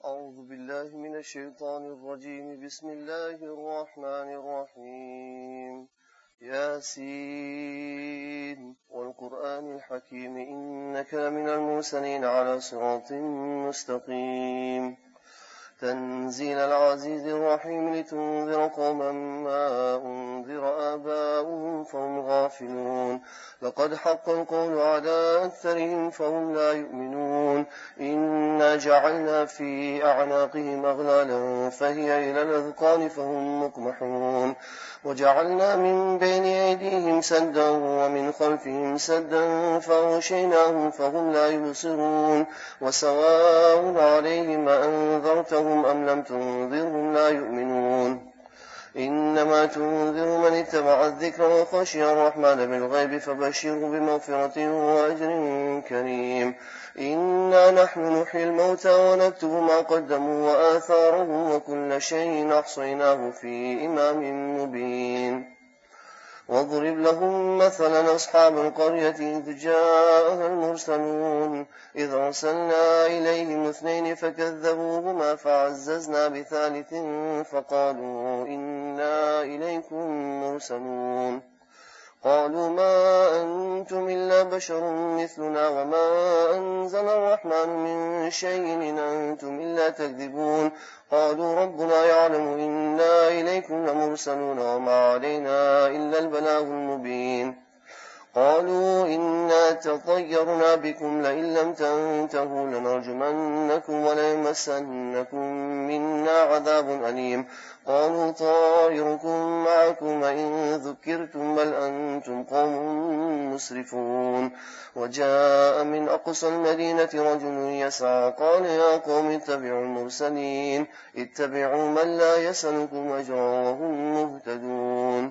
أعوذ بالله من الشيطان الرجيم. بسم الله الرحمن الرحيم. ياسين والقرآن الحكيم إنك لمن المرسلين على صراط مستقيم. تنزيل العزيز الرحيم لتنذر قوما ما أنذر آباؤهم فهم غافلون. لقد حق القول على أكثرهم فهم لا يؤمنون. إنا جعلنا في أعناقهم أغلالا فهي إلى الأذقان فهم مقمحون. وجعلنا من بين أيديهم سدا ومن خلفهم سدا فأغشيناهم فهم لا يبصرون. وسواء عليهم أنذرتهم أم لم تنذرهم لا يؤمنون. إنما تنذر من اتبع الذكر وخشي الرحمن بالغيب فبشره بمغفرة وأجر كريم. إنا نحن نحيي الموتى ونكتب ما قدموا وآثارهم وكل شيء أحصيناه في إمام مبين. واضرب لهم مثلا أصحاب القرية إذ جاءها المرسلون إذ أرسلنا إليهم 2 فكذبوهما فعززنا بثالث فقالوا إنا إليكم مرسلون. قالوا ما أنتم إلا بشر مثلنا وما أنزل الرحمن من شيء إن أنتم إلا تكذبون. قالوا ربنا يعلم إنا إليكم لمرسلون وما علينا إلا البلاغ المبين. قالوا إنا تطيرنا بكم لئن لم تنتهوا لنرجمنكم وليمسنكم منا عذاب أليم. قالوا طائركم معكم وإن ذكرتم بل أنتم قوم مسرفون. وجاء من أقصى المدينة رجل يسعى قال يا قوم اتبعوا المرسلين اتبعوا من لا يسألكم أجرا وهم مهتدون.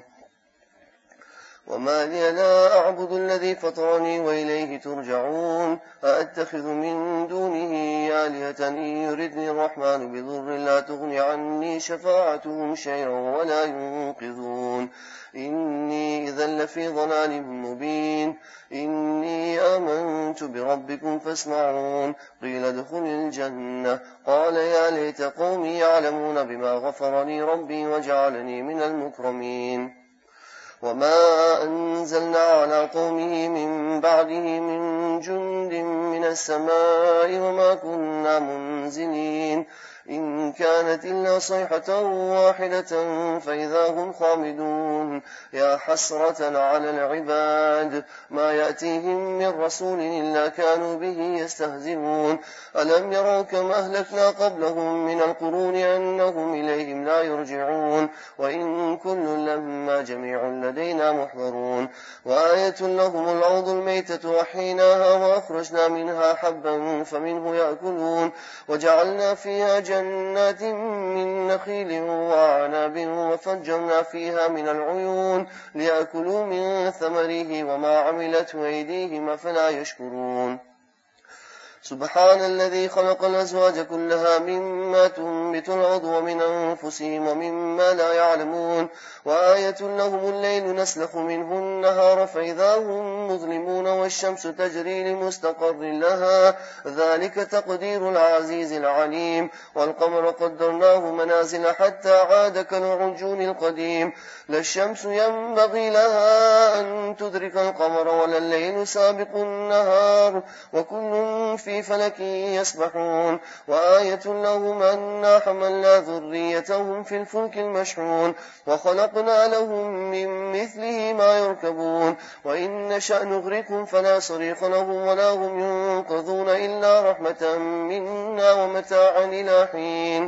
وما لي لا أعبد الذي فطرني وإليه ترجعون. أأتخذ من دونه آلهة إن يردني الرحمن بضر لا تغني عني شفاعتهم شيئا ولا ينقذون. إني إذا لفي ضلال مبين. إني آمنت بربكم فاسمعون. قيل ادخل الجنة قال يا ليت قومي يعلمون بما غفر لي ربي وجعلني من المكرمين. وما أنزلنا على قومه من بعده من جند من السماء وما كنا منزلين. إن كانت إلا صيحة واحدة فإذا هم خامدون. يا حسرة على العباد ما يأتيهم من رسول إلا كانوا به يستهزئون. ألم يروا كم أهلكنا قبلهم من القرون أنهم إليهم لا يرجعون. وإن كل لما جميع لدينا محضرون. وآية لهم الأرض الميتة وحيناها وأخرجنا منها حبا فمنه يأكلون. وجعلنا فيها جنات من نخيل وعناب وفجرنا فيها من العيون ليأكلوا من ثمره وما عملته أيديهم فلا يشكرون. سبحان الذي خلق الأزواج كلها مما تنبت الأرض ومن أنفسهم ومما لا يعلمون. وآية لهم الليل نسلخ منه النهار فإذا هم مظلمون والشمس تجري لمستقر لها ذلك تقدير العزيز العليم. والقمر قدرناه منازل حتى عاد كالعرجون القديم. لا الشمس ينبغي لها أن تدرك القمر ولا الليل سابق النهار وكل في فلك يسبحون. وآية لهم أنا حملنا ذريتهم في الفلك المشحون وخلقنا لهم من مثله ما يركبون. وإن نشأ نغرقهم فلا صريخ لهم ولا هم ينقذون إلا رحمة منا ومتاعا إلى حين.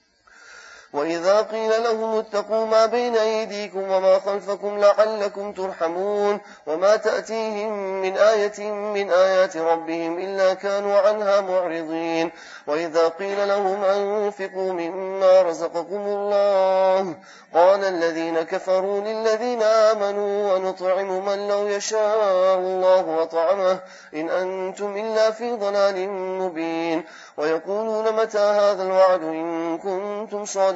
وإذا قيل لهم اتقوا ما بين أيديكم وما خلفكم لعلكم ترحمون. وما تأتيهم من آية من آيات ربهم إلا كانوا عنها معرضين. وإذا قيل لهم أنفقوا مما رزقكم الله قال الذين كفروا للذين آمنوا ونطعم من لو يشاء الله وطعمه إن أنتم إلا في ضلال مبين. ويقولون متى هذا الوعد إن كنتم صادقين.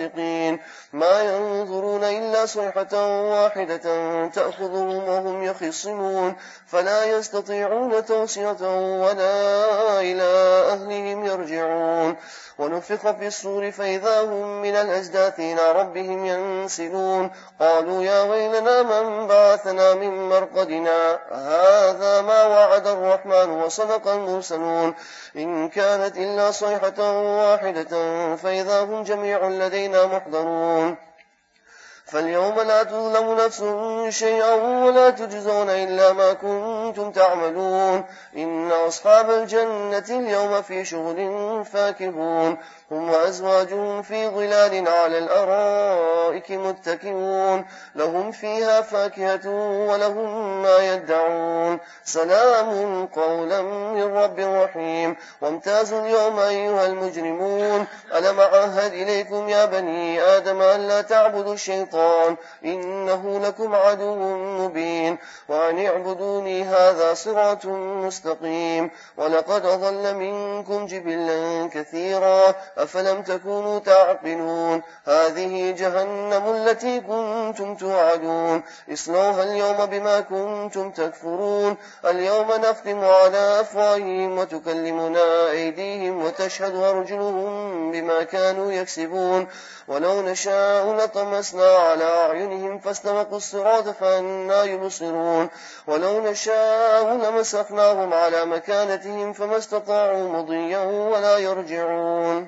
الصادقين ما ينظرون إلا صيحة واحدة تأخذهم وهم يخصمون فلا يستطيعون توصية ولا إلى أهلهم يرجعون ونفخ في الصور فإذا هم من الأجداث إلى ربهم ينسلون قالوا يا ويلنا من بعثنا من مرقدنا هذا ما وعد الرحمن وصدق المرسلون إن كانت إلا صيحة واحدة فإذا هم جميع لدينا محضرون فاليوم لا تظلم نفس شيئا ولا تجزون إلا ما كنتم تعملون إن أصحاب الجنة اليوم في شغل فاكهون هم وأزواجهم في ظلال على الأرائك متكئون لهم فيها فاكهة ولهم ما يدعون سلام قولا من رب رحيم وامتازوا اليوم أيها المجرمون ألم أعهد إليكم يا بني آدم أن لا تعبدوا الشيطان إنه لكم عدو مبين وأن اعبدوني هذا صراط مستقيم ولقد أضل منكم جبلا كثيرا أفلم تكونوا تعقلون هذه جهنم التي كنتم توعدون اصلوها اليوم بما كنتم تكفرون اليوم نختم على أفواههم وتكلمنا أيديهم وتشهد أرجلهم بما كانوا يكسبون ولو نشاء لطمسنا على أعينهم فاستبقوا الصراط فأنى يبصرون ولو نشاء لمسخناهم على مكانتهم فما استطاعوا مضيا ولا يرجعون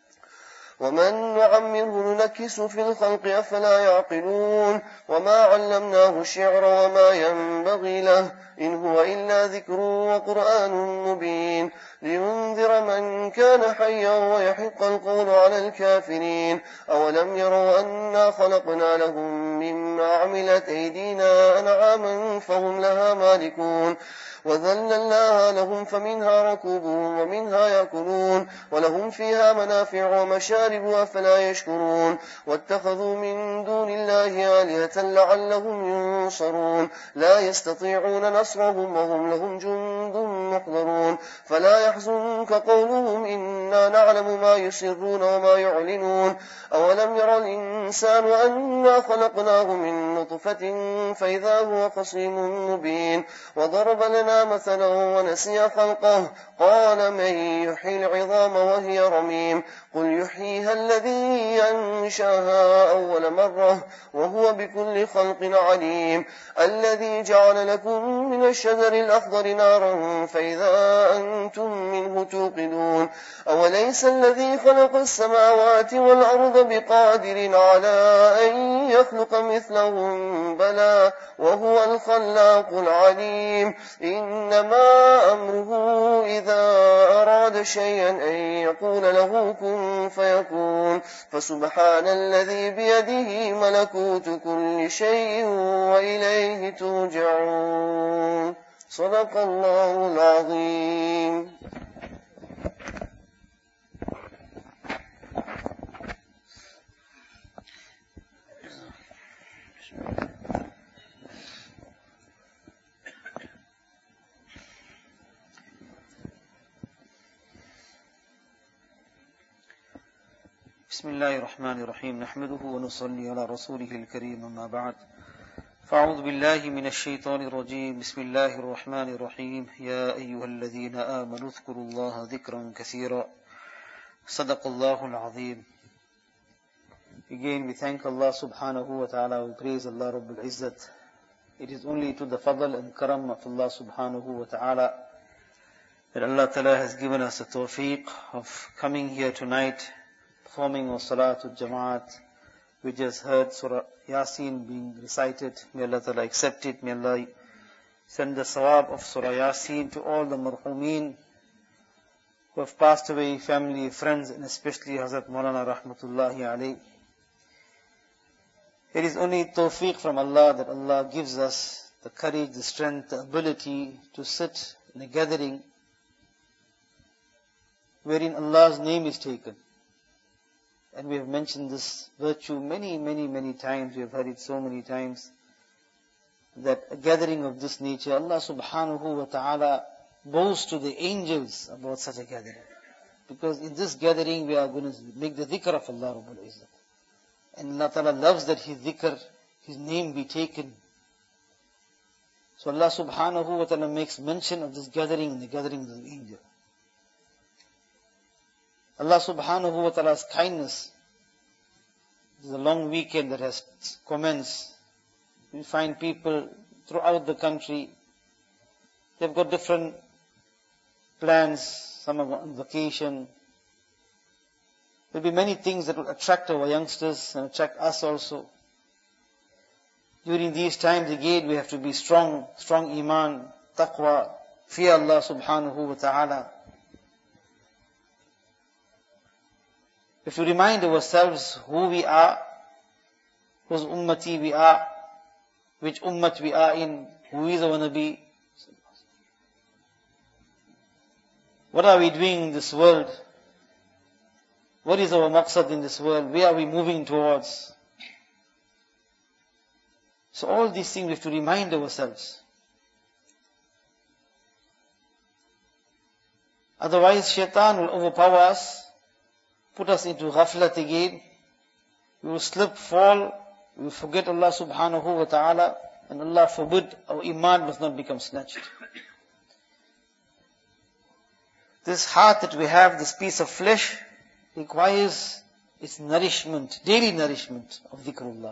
ومن نعمره ننكس في الخلق أفلا يعقلون وما علمناه الشعر وما ينبغي له إن هو إلا ذكر وقرآن مبين لينذر من كان حيا ويحق القول على الكافرين أولم يروا أنا خلقنا لهم مما عملت أيدينا أنعاما فهم لها مالكون وذللناها لهم فمنها ركوبهم ومنها يأكلون ولهم فيها منافع ومشارب أفلا يشكرون واتخذوا من دون الله آلهة لعلهم ينصرون لا يستطيعون نصرهم وهم لهم جند محضرون فلا يحزنك قولهم إنا نعلم ما يسرون وما يعلنون أولم يرى الإنسان أنا خلقناه من نطفة فإذا هو خصيم مبين وضرب لنا مثلا ونسي خلقه قال من يحيي العظام وهي رميم قل يحييها الذي أنشاها أول مرة وهو بكل خلق عليم الذي جعل لكم من الشجر الأخضر نارا فإذا أنتم منه توقدون أوليس الذي خلق السماوات والأرض بقادر على أن يخلق مثلهم بلى وهو الخلاق العليم إنما أمره إذا أراد شيئا أن يقول له كن فيكون فسبحان الذي بيده ملكوت كل شيء وإليه ترجعون صدق الله العظيم. بسم الله الرحمن الرحيم نحمده ونصلي على رسوله الكريم أما بعد فأعوذ بالله من الشيطان الرجيم بسم الله الرحمن الرحيم يا أيها الذين آمنوا اذكروا الله ذكرا كثيرا صدق الله العظيم. Again we thank Allah subhanahu wa ta'ala, we praise Allah Rabbul Izzat. It is only to the fadl and karam of Allah subhanahu wa ta'ala that Allah ta'ala has given us the tawfiq of coming here tonight, performing our Salatul Jamaat. We just heard Surah Yasin being recited. May Allah Ta'ala accept it. May Allah send the sawab of Surah Yasin to all the marhumeen who have passed away, family, friends, and especially Hazrat Maulana Rahmatullahi alayhi. It is only tawfiq from Allah that Allah gives us the courage, the strength, the ability to sit in a gathering wherein Allah's name is taken. And we have mentioned this virtue many times. We have heard it so many times. That a gathering of this nature, Allah subhanahu wa ta'ala boasts to the angels about such a gathering. Because in this gathering we are going to make the dhikr of Allah Rabbul Izzat. And Allah Ta'ala loves that His dhikr, His name be taken. So Allah subhanahu wa ta'ala makes mention of this gathering, the gatherings of the angel. Allah subhanahu wa ta'ala's kindness. This is a long weekend that has commenced. We find people throughout the country, they've got different plans, some are on vacation. There'll be many things that will attract our youngsters and attract us also. During these times again, we have to be strong iman, taqwa, fear Allah subhanahu wa ta'ala. We have to remind ourselves who we are, whose ummati we are, which ummat we are in, who is our Nabi. What are we doing in this world? What is our maqsad in this world? Where are we moving towards? So all these things we have to remind ourselves. Otherwise shaitan will overpower us, put us into ghaflat again. We will slip, fall, we will forget Allah subhanahu wa ta'ala, and Allah forbid our iman must not become snatched. This heart that we have, this piece of flesh, requires its nourishment, daily nourishment of dhikrullah.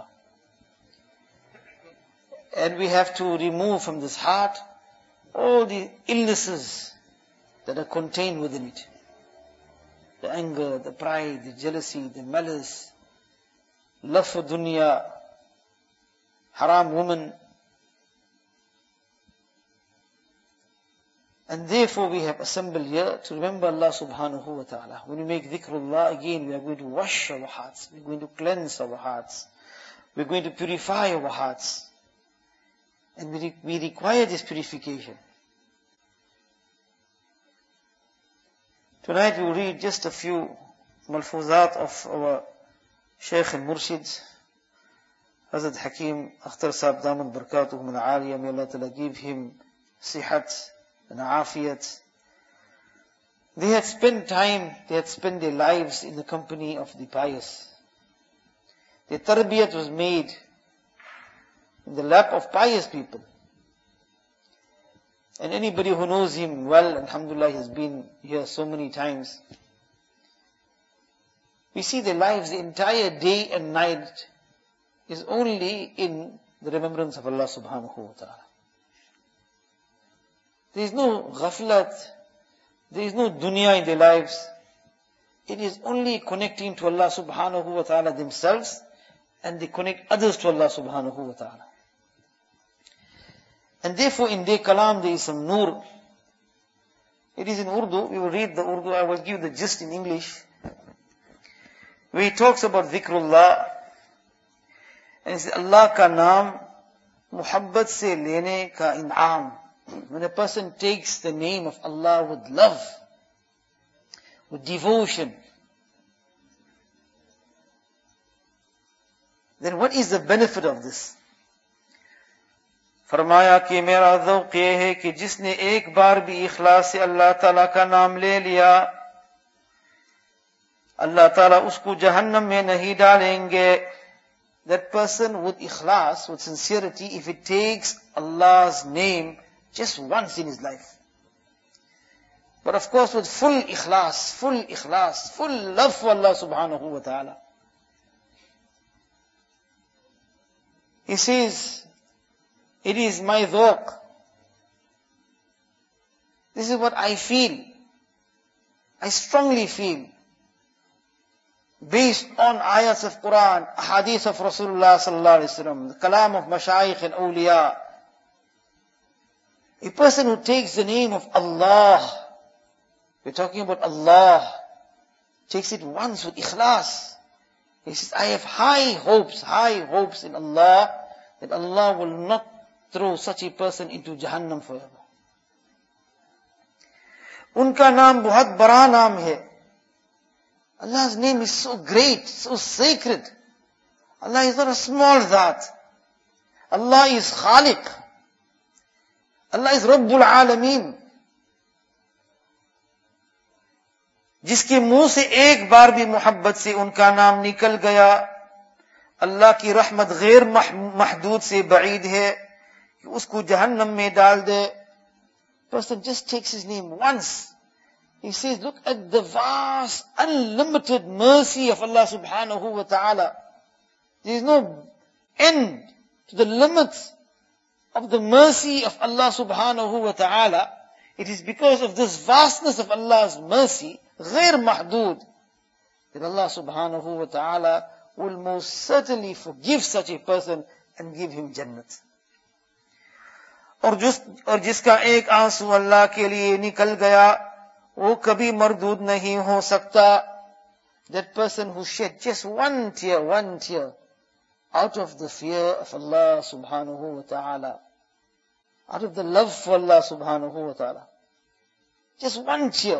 And we have to remove from this heart all the illnesses that are contained within it. The anger, the pride, the jealousy, the malice, love for dunya, haram woman. And therefore we have assembled here to remember Allah subhanahu wa ta'ala. When we make dhikrullah again, we are going to wash our hearts. We are going to cleanse our hearts. We are going to purify our hearts. And we require this purification. Tonight we will read just a few malfuzat of our Shaykh al-Murshid, Hazrat Hakim Akhtar Sahib Daman Barakatuhum al-Aliyah. May Allah Ta'ala give him sihat and afiyat. They had spent their lives in the company of the pious. Their tarbiyat was made in the lap of pious people. And anybody who knows him well, alhamdulillah, has been here so many times. We see their lives, the entire day and night is only in the remembrance of Allah subhanahu wa ta'ala. There is no ghaflat, there is no dunya in their lives. It is only connecting to Allah subhanahu wa ta'ala themselves, and they connect others to Allah subhanahu wa ta'ala. And therefore in their kalam there is some nur. It is in Urdu. We will read the Urdu. I will give the gist in English. Where he talks about dhikrullah. And he says, Allah ka naam muhabbat se lene ka in'am. When a person takes the name of Allah with love, with devotion, then what is the benefit of this? फरमाया कि मेरा ज़ौक़ ये है कि जिसने एक बार भी इखलास से अल्लाह ताला का नाम ले लिया, अल्लाह ताला उसको जहन्नम में नहीं डालेंगे. That person with ikhlas, with sincerity, if it takes Allah's name just once in his life. But of course with full ikhlas, full love for Allah subhanahu wa ta'ala. He says, it is my dhawq. This is what I feel. I strongly feel. Based on ayats of Quran, hadith of Rasulullah sallallahu alaihi wasallam, the kalam of mashayikh and awliya. A person who takes the name of Allah, we're talking about Allah, takes it once with ikhlas. He says, I have high hopes in Allah, that Allah will not throw such a person into Jahannam forever. Unka naam bahut bada naam hai. Allah's name is so great, so sacred. Allah is not a small Zat. Allah is Khaliq. Allah is Rabbul Alameen. जिसके मुंह से एक बार भी मोहब्बत से उनका नाम निकल गया, अल्लाह की रहमत गैर महदूद से बईद है कि उसको जहन्नम में डाल दे. Person just takes his name once. He says, look at the vast, unlimited mercy of Allah subhanahu wa ta'ala. There is no end to the limits of the mercy of Allah subhanahu wa ta'ala. It is because of this vastness of Allah's mercy, ghair mahdood, that Allah subhanahu wa ta'ala will most certainly forgive such a person and give him Jannat. और जिसका एक आंसू अल्लाह के लिए निकल गया, वो कभी मरदूद नहीं हो सकता. That person who shed just one tear, out of the fear of Allah subhanahu wa ta'ala, out of the love for Allah subhanahu wa ta'ala, just one tear.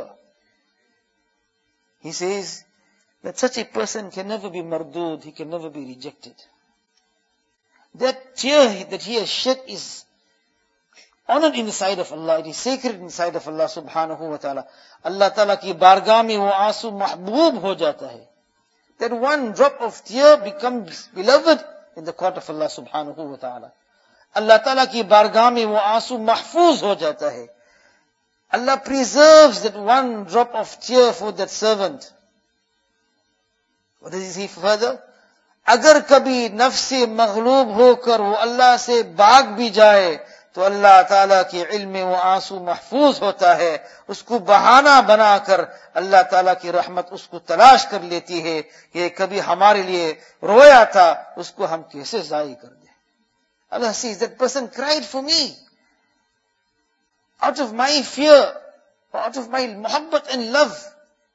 He says that such a person can never be mardud, he can never be rejected. That tear that he has shed is honored in the sight of Allah, it is sacred in the sight of Allah subhanahu wa ta'ala. Allah ta'ala ki bargah mein wo aansu mahboob ho jata hai. That one drop of tear becomes beloved in the court of Allah subhanahu wa ta'ala. Allah ta'ala ki bargah mein wo aansu mahfooz ho jata hai. Allah preserves that one drop of tear for that servant. What does he say further? अगर कभी नफ्स से मगलूब होकर वो अल्लाह से भाग भी जाए तो अल्लाह ताला के इल्म में वो आंसू महफूज होता है. उसको बहाना बनाकर अल्लाह ताला की रहमत उसको तलाश कर लेती है. ये कभी हमारे लिए रोया था, उसको हम कैसे जाई कर दे. Allah says, that person cried for me out of my fear, out of my muhabbat and love.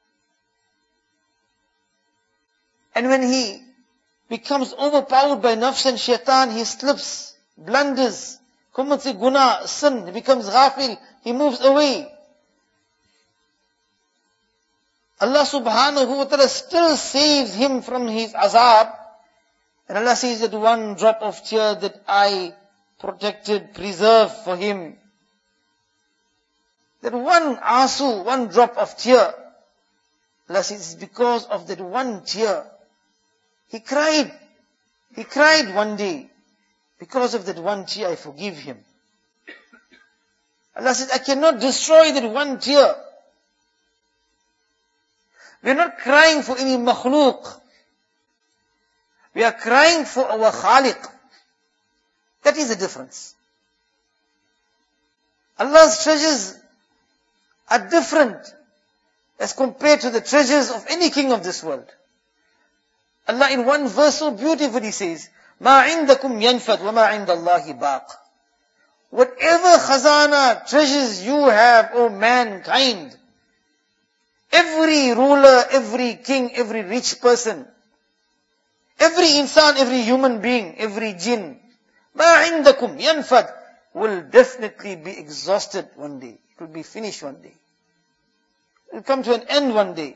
And when he becomes overpowered by nafs and shaitan, he slips, blunders, commits a guna, sin, he becomes ghafil, he moves away. Allah subhanahu wa ta'ala still saves him from his azab. And Allah says that one drop of tear that I protected, preserved for him. That one asu, one drop of tear. Allah says it's because of that one tear. He cried one day. Because of that one tear, I forgive him. Allah says, I cannot destroy that one tear. We are not crying for any makhluk. We are crying for our Khaliq. That is the difference. Allah's treasures are different as compared to the treasures of any king of this world. Allah in one verse so beautifully says, مَا عِنْدَكُمْ يَنْفَدْ وَمَا عِنْدَ اللَّهِ بَاقٍ. Whatever khazana, treasures you have, O mankind, every ruler, every king, every rich person, every insan, every human being, every jinn, مَا عِنْدَكُمْ يَنْفَدْ, will definitely be exhausted one day. It will be finished one day. It will come to an end one day.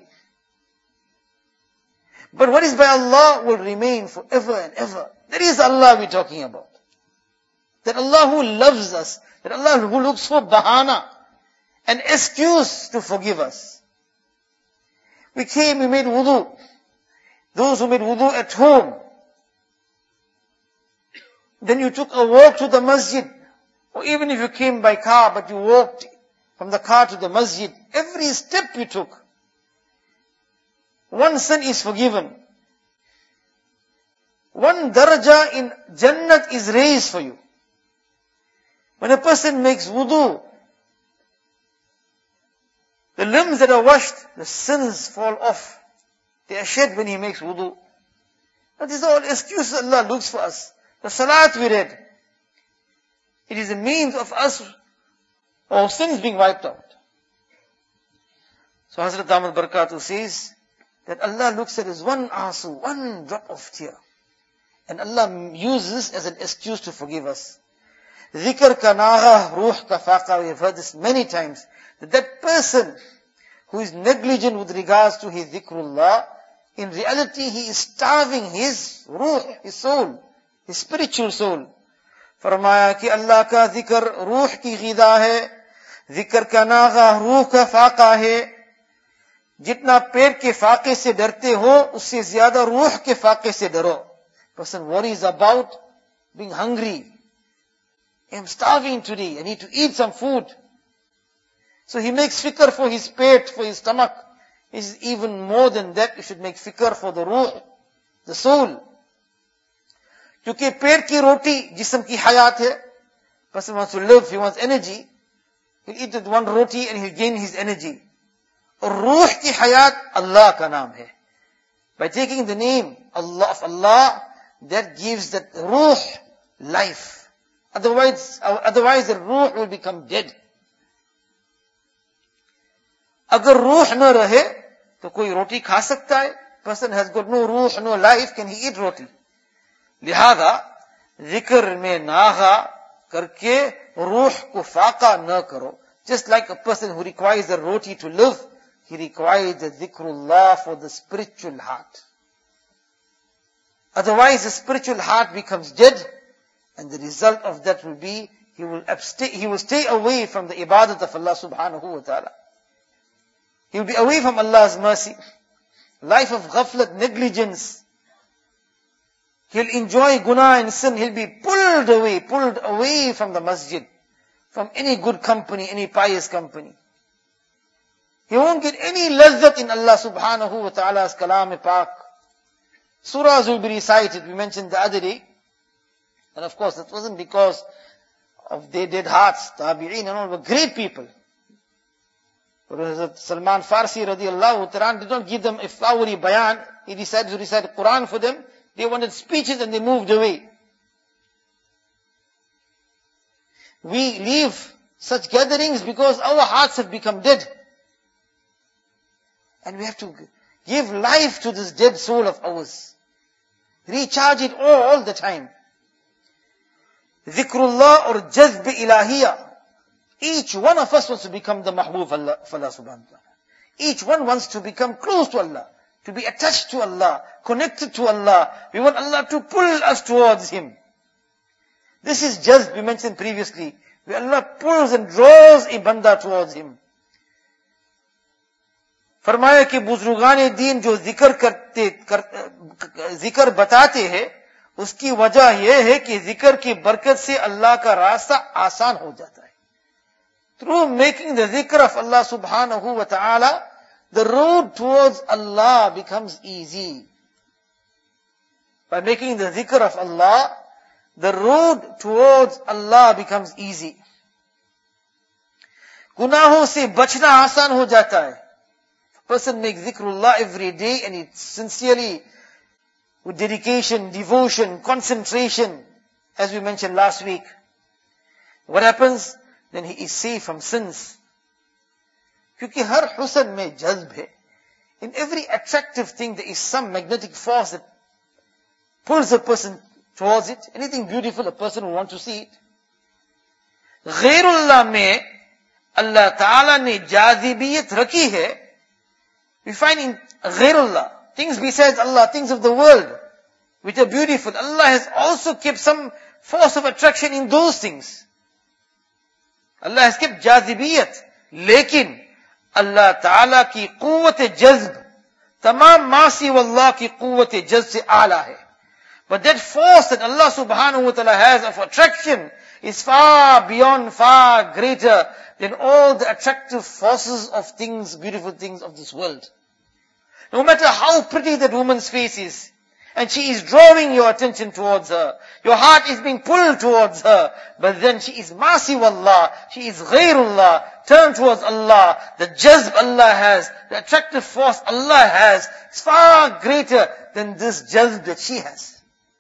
But what is by Allah will remain forever and ever. That is Allah we're talking about. That Allah who loves us, that Allah who looks for bahana, an excuse to forgive us. We came, we made wudu. Those who made wudu at home. Then you took a walk to the masjid. Or even if you came by car, but you walked from the car to the masjid. Every step you took, one sin is forgiven. One daraja in Jannat is raised for you. When a person makes wudu, the limbs that are washed, the sins fall off. They are shed when he makes wudu. That is all excuse Allah looks for us. The salat we read, it is a means of us, our sins being wiped out. So Hazrat Ahmad Barakatuh says, that Allah looks at as one asu, one drop of tear. And Allah uses this as an excuse to forgive us. Dhikr ka naga, ruh ka faqa, we have heard this many times. That person who is negligent with regards to his dhikrullah, in reality he is starving his ruh, his soul, his spiritual soul. Farmaya ki Allah ka dhikr ruh ki ghida hai, dhikr ka naga, ruh ka faqa hai. जितना पेट के फाके से डरते हो उससे ज्यादा रूह के फाके से डरो. Person worries about being hungry. I'm starving today. I need to eat some food. So he makes fikr for his pet, for his stomach. Is even more than that, you should make fikr for the ruh, the soul. क्योंकि पेट की रोटी जिस्म की हयात है. Person wants to live, he wants energy. He'll eat with one roti and he'll gain his energy. और रूह की हयात Allah का नाम है. By taking the name Allah of Allah, that gives that ruh life. Otherwise the ruh will become dead. अगर रूह न रहे तो कोई रोटी खा सकता है. Person has got no ruh, no life, can he eat roti? लिहाजा जिक्र में नागा करके रूह को फाका न करो. Just like a person who requires a roti to live, he requires the dhikrullah for the spiritual heart. Otherwise the spiritual heart becomes dead, and the result of that will be he will stay away from the ibadat of Allah subhanahu wa ta'ala. He will be away from Allah's mercy. Life of ghaflat, negligence. He'll enjoy guna and sin. He'll be pulled away from the masjid, from any good company, any pious company. He won't get any lazzat in Allah subhanahu wa ta'ala's kalam-e-pak. Surahs will be recited, we mentioned the other day. And of course, that wasn't because of their dead hearts. Tabi'een and all were great people. But Salman Farsi radiallahu ta'ala did not give them a flowery bayan. He decided to recite the Quran for them. They wanted speeches and they moved away. We leave such gatherings because our hearts have become dead. And we have to give life to this dead soul of ours. Recharge it all the time. Dhikrullah or jazb ilahiyah. Each one of us wants to become the mahbub of Allah subhanahu wa ta'ala. Each one wants to become close to Allah, to be attached to Allah, connected to Allah. We want Allah to pull us towards Him. This is jazb we mentioned previously, where Allah pulls and draws a banda towards Him. फरमाया कि बुजुर्गान दीन जो जिक्र बताते हैं, उसकी वजह यह है कि जिक्र की बरकत से अल्लाह का रास्ता आसान हो जाता है. Through making the dhikr of Allah subhanahu wa ta'ala, the road towards Allah becomes easy. By making the dhikr of Allah, the road towards Allah becomes easy. गुनाहों से बचना आसान हो जाता है. Person makes dhikrullah every day and it's sincerely, with dedication, devotion, concentration, as we mentioned last week. What happens? Then he is safe from sins. क्योंकि हर हुसन में जज्ब है. In every attractive thing there is some magnetic force that pulls a person towards it. Anything beautiful, a person will want to see it. गैरुल्लाह में अल्लाह ताला ने जाज़िबियत रखी है. We find in ghairullah, things besides Allah, things of the world, which are beautiful. Allah has also kept some force of attraction in those things. Allah has kept jazibiyat. Lekin, Allah Ta'ala ki quwwat jazb, tamam maasi wallah ki quwwat jazb se aala hai. But that force that Allah subhanahu wa ta'ala has of attraction is far beyond, far greater than all the attractive forces of things, beautiful things of this world. No matter how pretty that woman's face is, and she is drawing your attention towards her, your heart is being pulled towards her, but then she is maasi wallah, she is ghairullah, turn towards Allah. The jazb Allah has, the attractive force Allah has, is far greater than this jazb that she has.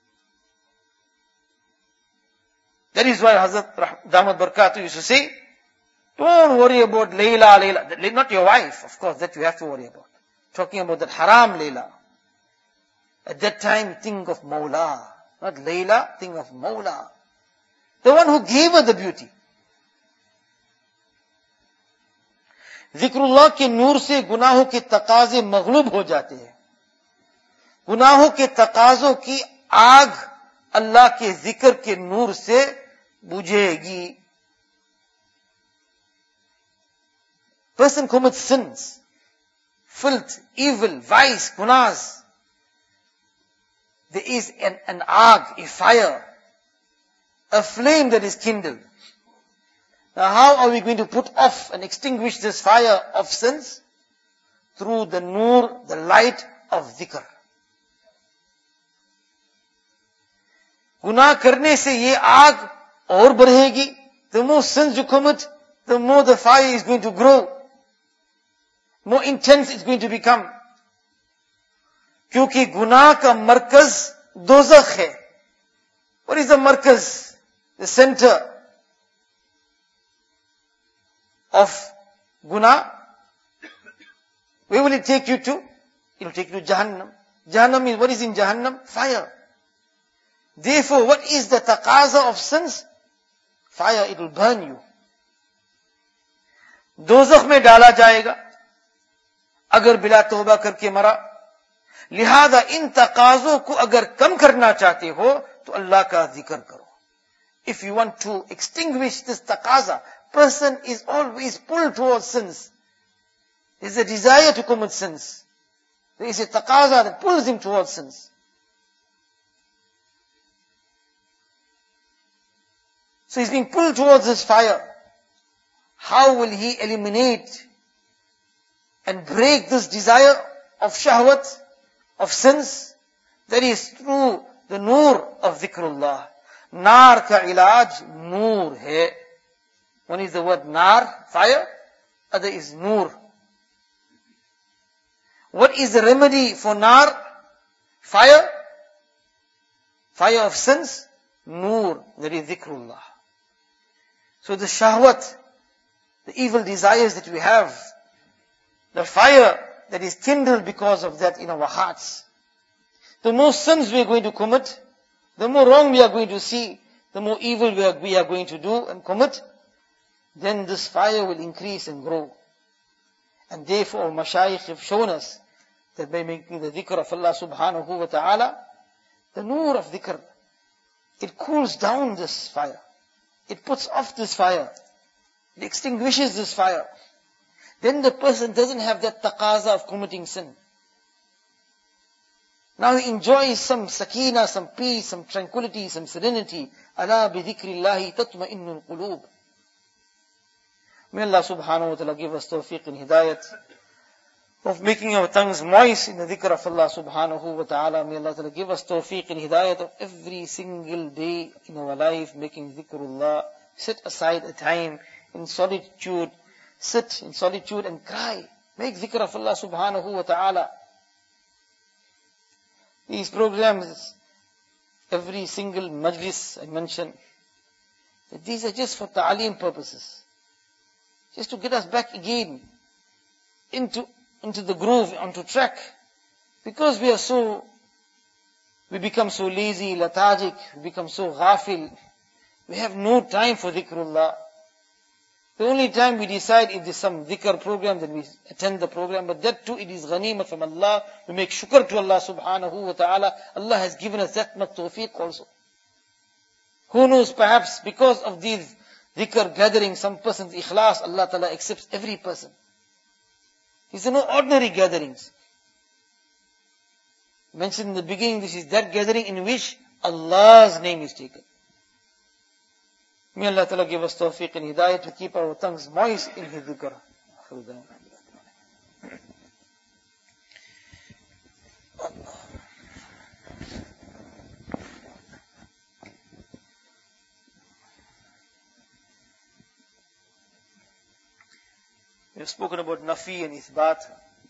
That is why Hazrat Damat Barakatuh used to say, don't worry about Layla, not your wife, of course, that you have to worry about. Talking about that haram Layla. At that time, think of Mawla. Not Layla, think of Mawla. The one who gave her the beauty. Zikrullah के नूर से गुनाहों के तकाजे मगलूब हो जाते हैं. गुनाहों के तकाजों की आग अल्लाह के जिक्र के नूर से बुझेगी. Person commits sins, filth, evil, vice, gunas. there is an arc, a fire, a flame that is kindled. Now how are we going to put off and extinguish this fire of sins? Through the nur, the light of dhikr. गुनाह करने से ये आग और बढ़ेगी. The more sins you commit, the more the fire is going to grow. More intense it's going to become. क्योंकि गुनाह का मरकज दोज़ख है. What is the markaz? The center of guna. Where will it take you to? It will take you to Jahannam. Jahannam is, what is in Jahannam? Fire. Therefore, what is the taqaza of sins? Fire, it will burn you. दोज़ख में डाला जाएगा अगर बिला तौबा करके मरा. लिहाजा इन तकाज़ों को अगर कम करना चाहते हो तो अल्लाह का जिक्र करो. If you want to extinguish this taqaza, person is always pulled towards sins. There is a desire to commit sins. There is a taqaza that pulls him towards sins. So he's being pulled towards this fire. How will he eliminate and break this desire of shahwat, of sins? That is through the nur of dhikrullah. Nar ka ilaj nur hai. One is the word nar, fire. Other is nur. What is the remedy for nar? Fire. Fire of sins. Nur, that is dhikrullah. So the shahwat, the evil desires that we have, the fire that is kindled because of that in our hearts. The more sins we are going to commit, the more wrong we are going to see, the more evil we are going to do and commit, then this fire will increase and grow. And therefore our mashayikh have shown us that by making the dhikr of Allah subhanahu wa ta'ala, the nur of dhikr, it cools down this fire. It puts off this fire. It extinguishes this fire. Then the person doesn't have that taqaza of committing sin. Now he enjoys some sakina, some peace, some tranquility, some serenity. Ala bi dhikrillahi tatma'innul qulub. May Allah subhanahu wa ta'ala give us tawfiq and hidayat of making our tongues moist in the dhikr of Allah subhanahu wa ta'ala. May Allah ta'ala give us tawfiq and hidayat of every single day in our life making dhikrullah. Set aside a time in solitude. Sit in solitude and cry. Make dhikr of Allah subhanahu wa ta'ala. These programs, every single majlis I mention, that these are just for ta'aleem purposes. Just to get us back again into the groove, onto track. Because we become so lazy, lethargic, we become so ghafil. We have no time for dhikrullah. The only time we decide if there's some dhikr program, then we attend the program. But that too, it is ghaneemat from Allah. We make shukr to Allah subhanahu wa ta'ala. Allah has given us that much tawfiq also. Who knows, perhaps because of these dhikr gatherings, some person's ikhlas, Allah ta'ala accepts every person. These are no ordinary gatherings. Mentioned in the beginning, this is that gathering in which Allah's name is taken. May Allah Ta'ala give us tawfiq and hidayah to keep our tongues moist in His dhikr. We have spoken about nafi and ithbat.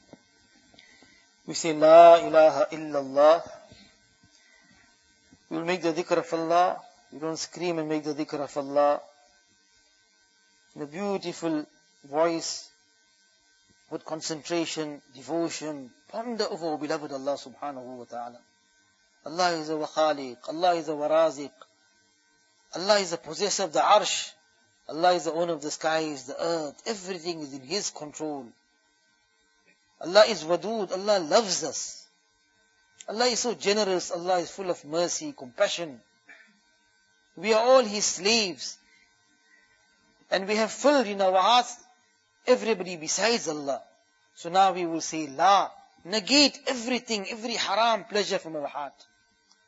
We say La ilaha illallah. We will make the dhikr of Allah. We don't scream and make the dhikr of Allah. In a beautiful voice, with concentration, devotion, ponder over our beloved Allah subhanahu wa ta'ala. Allah is our khaliq, Allah is our raziq, Allah is the possessor of the arsh, Allah is the owner of the skies, the earth, everything is in His control. Allah is wadood, Allah loves us. Allah is so generous, Allah is full of mercy, compassion. We are all His slaves. And we have filled in our hearts everybody besides Allah. So now we will say La, negate everything, every haram pleasure from our heart.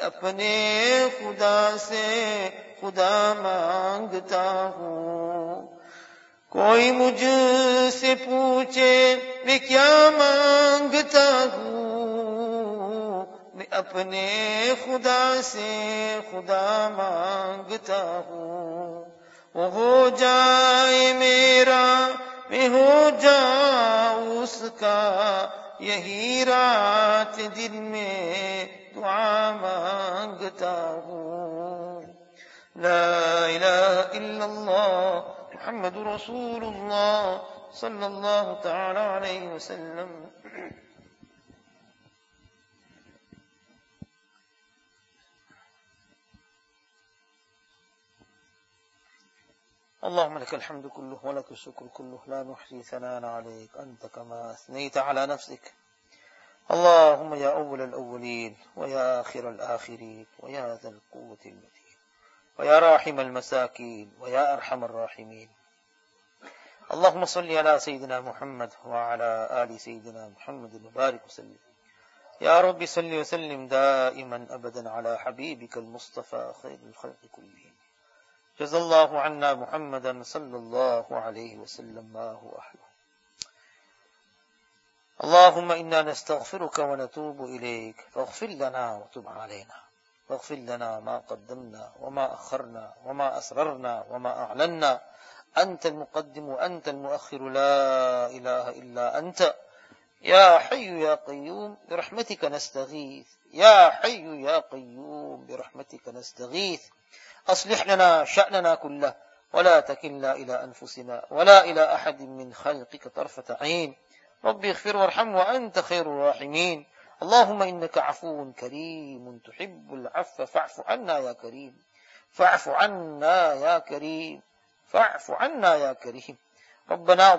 अपने खुदा से खुदा मांगता हूँ। कोई मुझसे पूछे मैं क्या मांगता हूँ, मैं अपने खुदा से खुदा मांगता हूँ। वो हो जाए मेरा, मैं हो जाऊँ उसका, यही रात दिन में दुआ मांगता हूँ। ला इलाहा इल्लल्लाह मुहम्मदुर रसूलुल्लाह सल्लल्लाहु तआला अलैहि वसल्लम। اللهم لك الحمد كله ولك الشكر كله لا نحصي ثناء عليك أنت كما أثنيت على نفسك. اللهم يا أول الأولين ويا آخر الآخرين ويا ذا القوة المتين ويا راحم المساكين ويا أرحم الراحمين. اللهم صل على سيدنا محمد وعلى آل سيدنا محمد وبارك وسلم. يا رب صل وسلم دائما أبدا على حبيبك المصطفى خير الخلق كلهم. جزا الله عنا محمدا صلى الله عليه وسلم ما هو أحلى. اللهم إنا نستغفرك ونتوب إليك فاغفر لنا وتب علينا، واغفر لنا ما قدمنا وما أخرنا وما أسررنا وما أعلنا. أنت المقدم وأنت المؤخر، لا إله إلا أنت. يا حي يا قيوم برحمتك نستغيث، يا حي يا قيوم برحمتك نستغيث. أصلح لنا شأننا كله ولا تكلنا إلى أنفسنا ولا إلى أحد من خلقك طرفة عين. ربي اغفر وارحم وأنت خير الراحمين. اللهم إنك عفو كريم تحب العفو فاعف عنا يا كريم، فاعف عنا يا كريم، فاعف عنا يا كريم. ربنا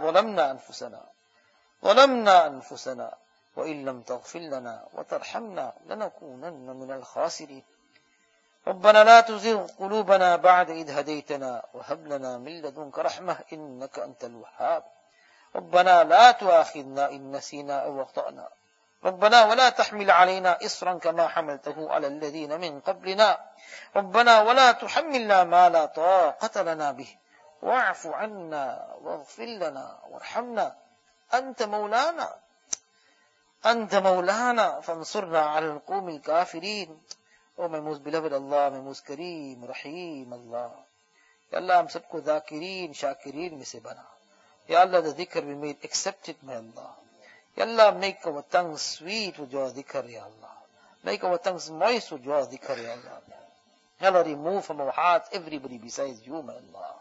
ظلمنا أنفسنا وإن لم تغفر لنا وترحمنا لنكونن من الخاسرين. ربنا لا تزغ قلوبنا بعد إذ هديتنا وهب لنا من لدنك رحمة إنك أنت الوهاب. ربنا لا تؤاخذنا إن نسينا أو أخطأنا. ربنا ولا تحمل علينا إصرا كما حملته على الذين من قبلنا. ربنا ولا تحملنا ما لا طاقة لنا به. واعف عنا واغفر لنا وارحمنا. أنت مولانا فانصرنا على القوم الكافرين. ओ मैं मुझ बिलवद अल्लाह, मैं मुझ करीम रहीम अल्लाह। या अल्लाह हम सबको ज़ाकिरीन शाकिरीन में से बना। Ya Allah, the dhikr we made, accept it, my Allah. Ya Allah, make our tongues sweet with your dhikr, Ya Allah. Make our tongues moist with your dhikr, Ya Allah. Ya Allah, remove from our hearts everybody besides you, my Allah.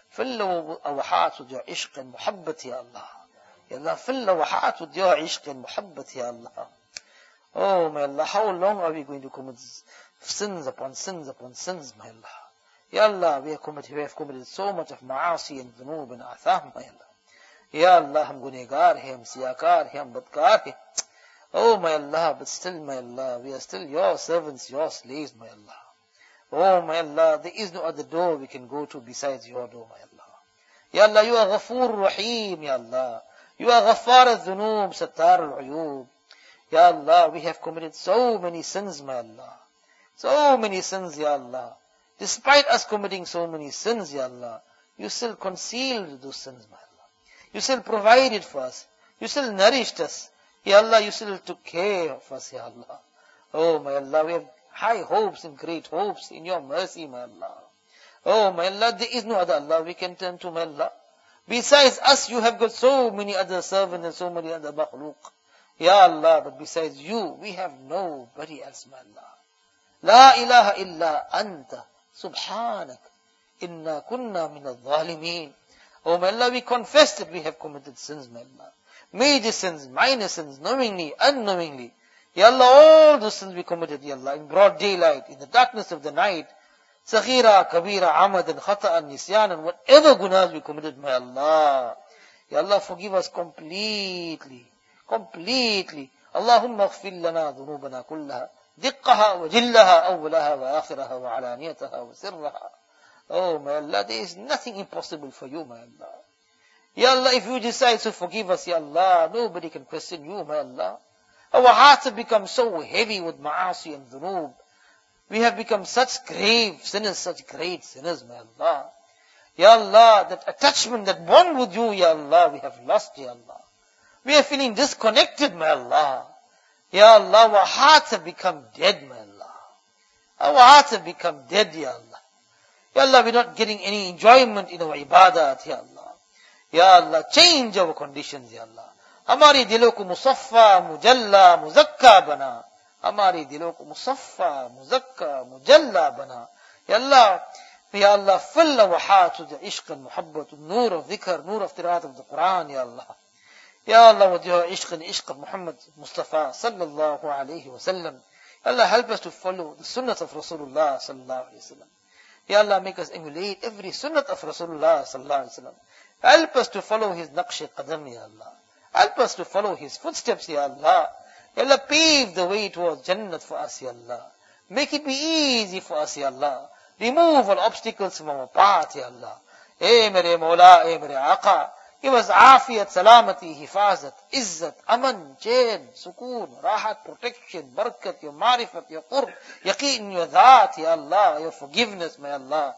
Fill our hearts with your ishq and muhabbat, Ya Allah. Ya Allah, fill our hearts with your ishq and muhabbat, Ya Allah. Oh, my Allah, how long are we going to commit sins upon sins upon sins, my Allah? Ya Allah, we have committed so much of ma'asi and dhunub and atham, my Allah. Ya Allah, hum gunegar hai, hum siyakar hai, hum badkar hai. Oh, my Allah, but still, my Allah, we are still your servants, your slaves, my Allah. Oh, my Allah, there is no other door we can go to besides your door, my Allah. Ya Allah, you are Ghafoor Rahim, Ya Allah. You are Ghaffar al-Dhunub, Sattar al-Uyub. Ya Allah, we have committed so many sins, my Allah. So many sins, Ya Allah. Despite us committing so many sins, Ya Allah, you still concealed those sins, my Allah. You still provided for us. You still nourished us. Ya Allah, you still took care of us, Ya Allah. Oh, my Allah, we have high hopes and great hopes in your mercy, my Allah. Oh, my Allah, there is no other Allah we can turn to, my Allah. Besides us, you have got so many other servants and so many other makhluk. Ya Allah, but besides you, we have nobody else, my Allah. La ilaha illa anta, subhanak, inna kunna min al-zalimeen. Oh, my Allah, we confess that we have committed sins, my Allah. Major sins, minor sins, knowingly, unknowingly. Ya Allah, all those sins we committed, Ya Allah, in broad daylight, in the darkness of the night, saghira, kabira, amadan, khata'an, nisyanan, whatever gunas we committed, my Allah. Ya Allah, forgive us completely. Completely. Allahumma aghfir lana dhunubana kullaha, diqqaha wa jillaha, awwalaha wa akhiraha wa alaniyataha wa sirraha. Oh, my Allah, there is nothing impossible for you, my Allah. Ya Allah, if you decide to forgive us, Ya Allah, nobody can question you, my Allah. Our hearts have become so heavy with ma'asi and dhunub. We have become such grave sinners, such great sinners, my Allah. Ya Allah, that attachment, that bond with you, Ya Allah, we have lost, Ya Allah. We are feeling disconnected, my Allah. Ya Allah, our hearts have become dead, my Allah. Our hearts have become dead, Ya Allah. Ya Allah, we're not getting any enjoyment in our ibadat, Ya Allah. Ya Allah, change our conditions, Ya Allah. हमारे दिलों को मुसफ़ा, मुजल्ला, मुज़क्का बना. हमारे दिलों को मुसफ़ा, मुज़क्का, मुजल्ला बना. Ya Allah, Ya Allah, fill our hearts with the ishq and muhabbat, nur of dhikr, nur of tiraat of the Quran, Ya Allah. Ya Allah, with your ishq and ishq of Muhammad Mustafa sallallahu alayhi wa sallam. Ya Allah, help us to follow the sunnah of Rasulullah sallallahu alayhi wa sallam. Ya Allah, make us emulate every sunnah of Rasulullah sallallahu alayhi wa sallam. Help us to follow his naqsh-e-qadam, Ya Allah. Help us to follow his footsteps, Ya Allah. Ya Allah, pave the way towards Jannat for us, Ya Allah. Make it be easy for us, Ya Allah. Remove all obstacles from our path, Ya Allah. Eh mere Mawla, eh mere Aqa. Give us afiyat, salamati, hifazat, izzat, aman, chain, sukoon, rahat, protection, barakat, your marifat, your qurb, yaqeen, your dhaat, Ya Allah, your forgiveness, my Allah.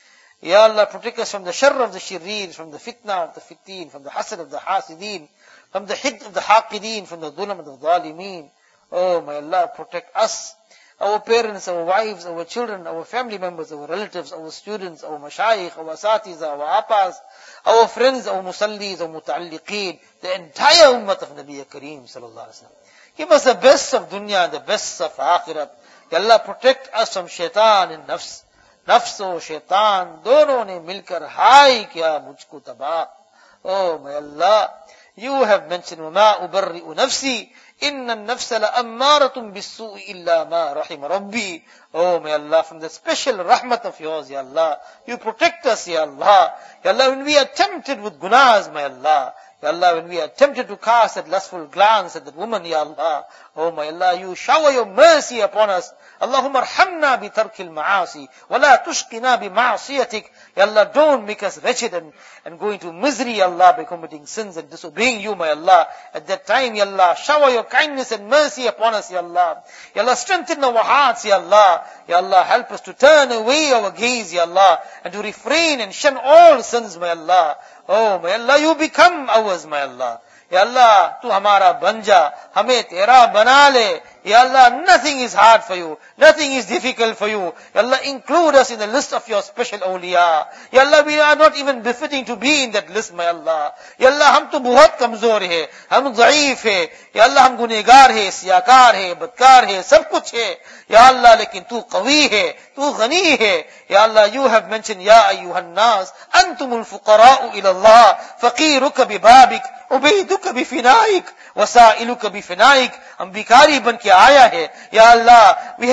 Ya Allah, protect us from the sharr of the shireen, from the fitna of the fitin, from the hasad of the hasideen, from the hid of the haqideen, from the dhulam of the dhalimeen. Oh, my Allah, protect us, our parents, our wives, our children, our family members, our relatives, our students, our mashayikh, our asatiza, our appas, our friends, our musallis, our muta'alliqeen, the entire ummah of Nabi Kareem sallallahu alaihi wasallam. Give us the best of dunya and the best of akhirat. Ya Allah, protect us from shaitan and nafs. Nafs o shaitan, dono ne milkar hai kiya mujhko tabah. Oh my Allah, you have mentioned, وَمَا أُبَرِّئُ نَفْسِي إِنَّ النَّفْسَ لَأَمَّارَةٌ بِالسُّوءِ إِلَّا مَا رَحِمَ رَبِّي. Oh my Allah, from the special rahmat of yours, Ya Allah, you protect us, Ya Allah. Ya Allah, when we are tempted with gunas, my Allah, Ya Allah, when we are tempted to cast that lustful glance at that woman, Ya Allah, oh my Allah, you shower your mercy upon us. Allahumma arhamna bi tarkil ma'asi, wa la tushqina bi ma'asiyatik. Ya Allah, don't make us wretched and go into misery, Ya Allah, by committing sins and disobeying you, my Allah. At that time, Ya Allah, shower your kindness and mercy upon us, Ya Allah. Ya Allah, strengthen our hearts, Ya Allah. Ya Allah, help us to turn away our gaze, Ya Allah, and to refrain and shun all sins, my Allah. Oh, my Allah, you become ours, my Allah. Ya Allah, tu hamara banja, hame tera bana le. Ya Allah, nothing is hard for you. Nothing is difficult for you. Ya Allah, include us in the list of your special awliya. Ya Allah, we are not even befitting to be in that list, my Allah. Ya Allah, hum to bahut kamzor hai. Hum dhaif hai. Ya Allah, hum gunegar hai, siyakar hai, badkar hai, sab kuch hai. Ya Allah, lekin tu qawi hai, tu ghani hai. Ya Allah, you have mentioned, Ya ayyuhan nas, antumul fuqara'u ila Allah, faqiruka bibabik, ubaiduka bifinaik, wasailuka bifinaik. Hum bikari ban ke aaya hai. Ya Allah, we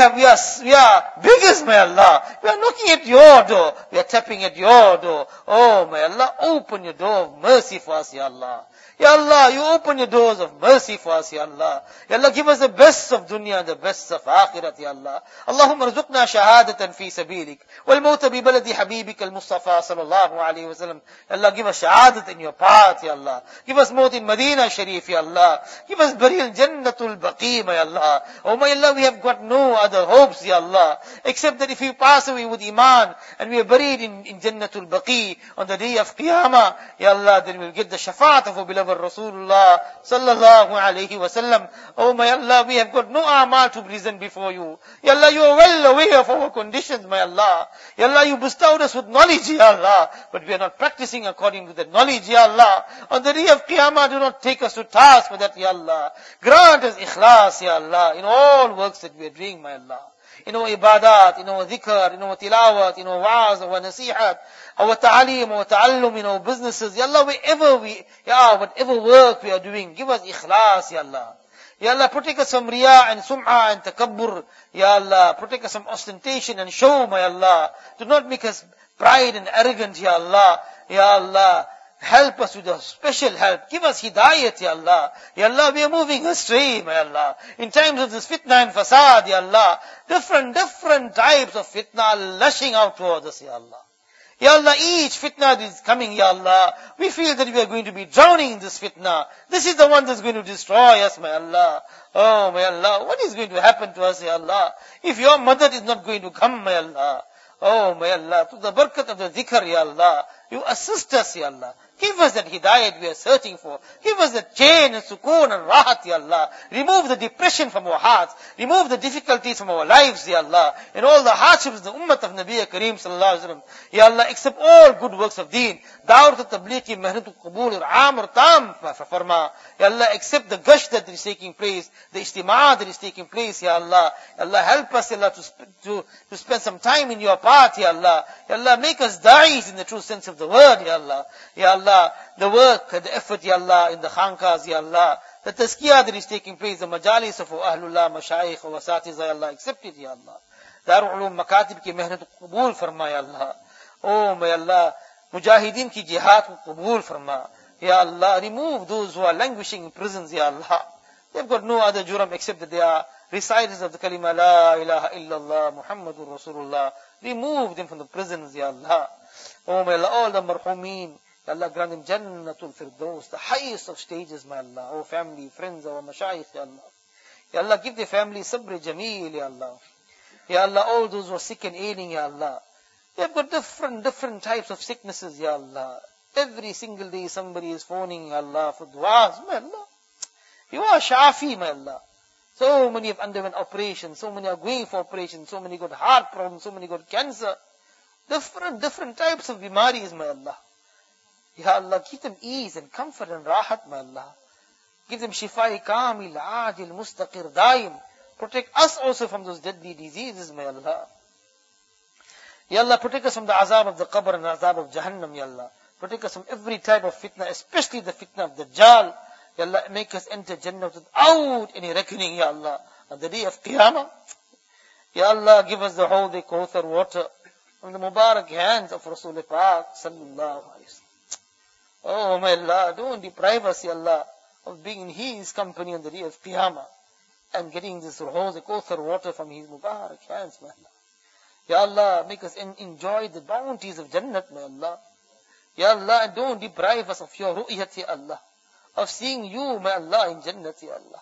are beggars, my Allah. We are knocking at your door. We are tapping at your door. Oh, my Allah, open your door of mercy for us, Ya Allah. Ya Allah, you open your doors of mercy for us, Ya Allah. Ya Allah, give us the best of dunya and the best of akhirat, Ya Allah. Allahumma rzuqna shahadatan fi sabilik, wal mawta bi baladi habibik al-Mustafa sallallahu alayhi wa sallam. Ya Allah, give us shahadat in your path, Ya Allah. Give us maut in Medina Sharif, Ya Allah. Give us burial Jannatul Baqi, my Allah. Oh my Allah, we have got no other hopes, Ya Allah, except that if we pass away with Iman and we are buried in Jannatul Baqi on the day of Qiyamah, Ya Allah, then we'll get the shafaat of our beloved Rasulullah sallallahu alayhi wa sallam. Oh my Allah, we have got no amal to present before you. Ya Allah, you are well aware of our conditions, my Allah. Ya Allah, you bestowed us with knowledge, Ya Allah, but we are not practicing according to that knowledge, Ya Allah. On the day of Qiyamah, do not take us to task for that, Ya Allah. Grant us ikhlas, Ya Allah, in all works that we are doing, my Allah. In our ibadat, in our dhikr, in our tilawat, in our wa'az, our nasihat, our ta'aleem, our ta'allum, in our businesses. Ya Allah, whatever work we are doing, give us ikhlas, Ya Allah. Ya Allah, protect us from riya and sum'a and takabbur. Ya Allah, protect us from ostentation and show, my Allah. Do not make us pride and arrogant, Ya Allah. Ya Allah, help us with a special help. Give us hidayat, Ya Allah. Ya Allah, we are moving astray, my Allah. In times of this fitna and fasad, Ya Allah, different types of fitna are lashing out towards us, Ya Allah. Ya Allah, each fitna that is coming, Ya Allah, we feel that we are going to be drowning in this fitna. This is the one that's going to destroy us, my Allah. Oh, my Allah, what is going to happen to us, Ya Allah? If your mother is not going to come, my Allah. Oh, my Allah, to the barakat of the dhikr, Ya Allah, you assist us, Ya Allah. Give us that hidayat we are searching for. Give us that chain and sukoon and rahat, Ya Allah. Remove the depression from our hearts. Remove the difficulties from our lives, Ya Allah. And all the hardships of the ummah of Nabi Kareem sallallahu alaihi wasallam. Ya Allah, accept all good works of deen. Da'wat al-tabligh, mehnat al-qabul, amr tam farma. Ya Allah, accept the gush that is taking place, the ijtima' that is taking place, Ya Allah. Ya Allah, help us, Ya Allah, to spend some time in your path, Ya Allah. Ya Allah, make us da'is in the true sense of the word, Ya Allah. Ya Allah, the work, the effort, Ya Allah, in the khankas, Ya Allah, the tazkiyah that is taking place, the majalis of Ahlullah, Mashayikh, wa Satiza, Ya Allah, accept it, Ya Allah. Darul Ulum Makatib ki mehnat qabul farma, Ya Allah. Oh, my Allah, Mujahideen ki jihad qabul farma. Ya Allah, remove those who are languishing in prisons, Ya Allah. They've got no other juram except that they are reciters of the kalima, La ilaha illallah, Muhammadur Rasulullah. Remove them from the prisons, Ya Allah. Oh, my Allah, all the marhumeen, Ya Allah, grant them Jannatul Firdaus, the highest of stages, my Allah. Oh, family, friends, our mashayikh, Ya Allah. Ya Allah, give the family sabr jameel, Ya Allah. Ya Allah, all those who are sick and ailing, Ya Allah. They've got different types of sicknesses, Ya Allah. Every single day somebody is phoning, Ya Allah, for du'as, my Allah. You are Shafi, my Allah. So many have underwent operations, so many are going for operations, so many got heart problems, so many got cancer. Different types of bimaris, my Allah. Ya Allah, give them ease and comfort and rahat, my Allah. Give them shifai kamil, ajil, mustaqir, daim. Protect us also from those deadly diseases, my Allah. Ya Allah, protect us from the azab of the qabr and the azab of Jahannam, Ya Allah. Protect us from every type of fitna, especially the fitna of Dajjal. Ya Allah, make us enter Jannah without any reckoning, Ya Allah. On the day of Qiyamah, Ya Allah, give us the holy Kawthar water from the Mubarak hands of Rasul Pak, sallallahu alayhi wa sallam. Oh, my Allah, don't deprive us, Ya Allah, of being in His company on the day of Qiyamah and getting this holy Kawthar water from His Mubarak hands, my Allah. Ya Allah, make us enjoy the bounties of Jannat, my Allah. Ya Allah, and don't deprive us of your ru'yat, Ya Allah, of seeing you, my Allah, in Jannat, Ya Allah.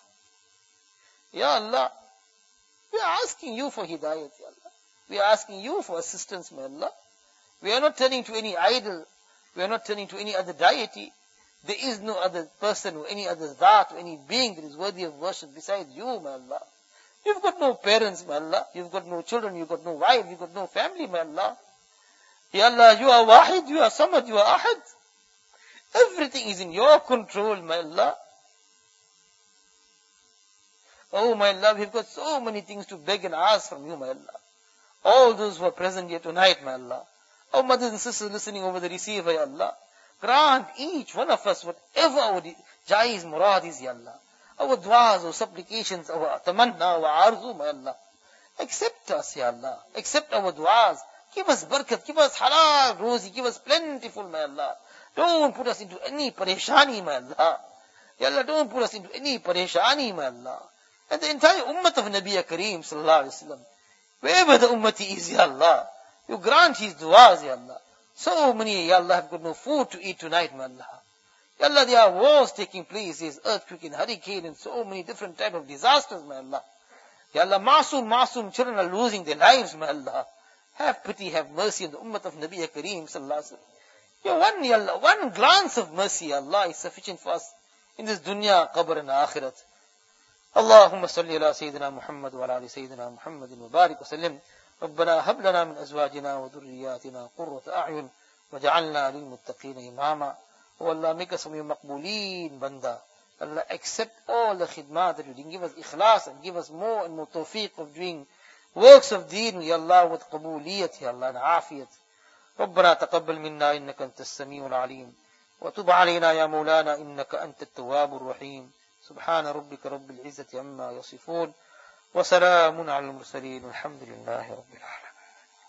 Ya Allah, we are asking you for hidayat, Ya Allah. We are asking you for assistance, my Allah. We are not turning to any idol. We are not turning to any other deity. There is no other person or any other zat or any being that is worthy of worship besides you, my Allah. You've got no parents, my Allah. You've got no children. You've got no wife. You've got no family, my Allah. Ya Allah, you are Wahid, you are Samad, you are Ahad. Everything is in your control, my Allah. Oh, my Allah, we've got so many things to beg and ask from you, my Allah. All those who are present here tonight, my Allah. Our mothers and sisters listening over the receiver, Ya Allah. Grant each one of us whatever our jaiz murad is, Ya Allah. Our du'as, our supplications, our tamanna, our arzu, my Allah. Accept us, Ya Allah. Accept our du'as. Give us barakat, give us halal, rosy, give us plentiful, my Allah. Don't put us into any pareshani, my Allah. Ya Allah, don't put us into any pareshani, my Allah. And the entire ummah of Nabi Kareem, sallallahu alayhi wa sallam, wherever the ummati is, Ya Allah, you grant his du'as, Ya Allah. So many, Ya Allah, have got no food to eat tonight, my Allah. Ya Allah, there are wars taking place, there's earthquake and hurricane and so many different type of disasters, my Allah. Ya Allah, masoom children are losing their lives, my Allah. Have pity, have mercy on the ummah of Nabi Kareem, sallallahu alayhi wa sallam. Ya Allah, one glance of mercy, Ya Allah, is sufficient for us in this dunya, qabr and akhirat. اللهم صل على سيدنا محمد وعلى آل سيدنا محمد وبارك وسلم. ربنا هب لنا من أزواجنا وذرياتنا قرة أعين وجعلنا للمتقين إماما. Oh Allah, make us from your maqbooleen banda. Allah, accept all the khidmat that you did. Give us ikhlas and give us more and more tawfiq of doing works of deen, Ya Allah, with qabuliyat, Ya Allah, and afiyat. ربنا تقبل منا إنك أنت السميع العليم وتب علينا يا مولانا إنك أنت التواب الرحيم. سبحان ربك رب العزة عما يصفون وسلام على المرسلين والحمد لله رب العالمين.